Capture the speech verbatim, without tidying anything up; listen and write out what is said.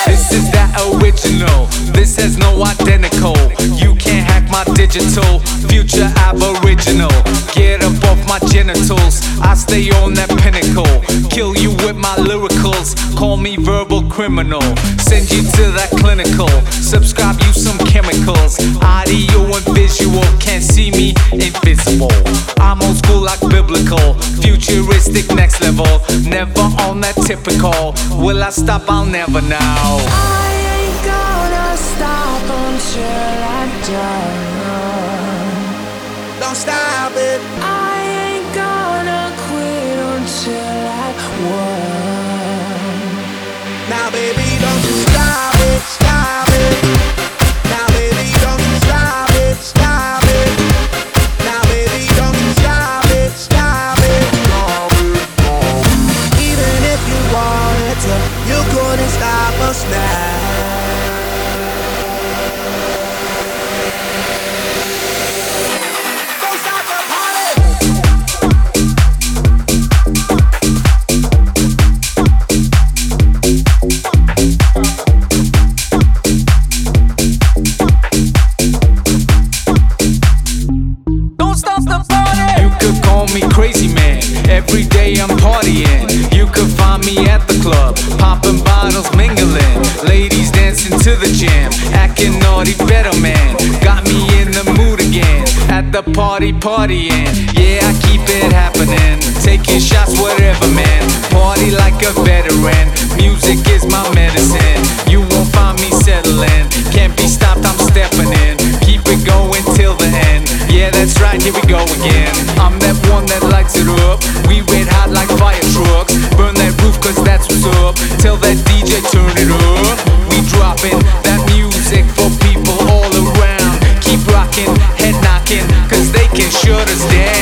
This is that original, this has no identical. You can't hack my digital, future aboriginal. Get up off my genitals, I stay on that pinnacle. Kill you with my lyricals, call me verbal criminal. Send you to that clinical, subscribe you some chemicals. Audio and visual, can't see me, invisible. I'm old school like biblical, futuristic next level. Never on that typical, will I stop? I'll never know. I ain't gonna stop until I'm done. Don't stop it. I ain't gonna quit until I won. Now baby, don't you stop it, stop it. Now baby, don't you stop it, stop it. Now baby, don't you stop it, stop it. Even if you wanted to, you couldn't stop us now. Crazy man, every day I'm partying. You could find me at the club, popping bottles, mingling. Ladies dancing to the jam, acting naughty, better man. Got me in the mood again, at the party, partying. Yeah, I keep it happening, taking shots, whatever man. Party like a veteran, music is my medicine. You won't find me settling, can't be stopped, I'm stepping in. Keep it going till the end. Yeah, that's right, here we go again. I'm that one that lights it up. We red hot like fire trucks. Burn that roof cause that's what's up. Tell that D J turn it up. We dropping that music for people all around. Keep rocking, head knocking, cause they can shut us down.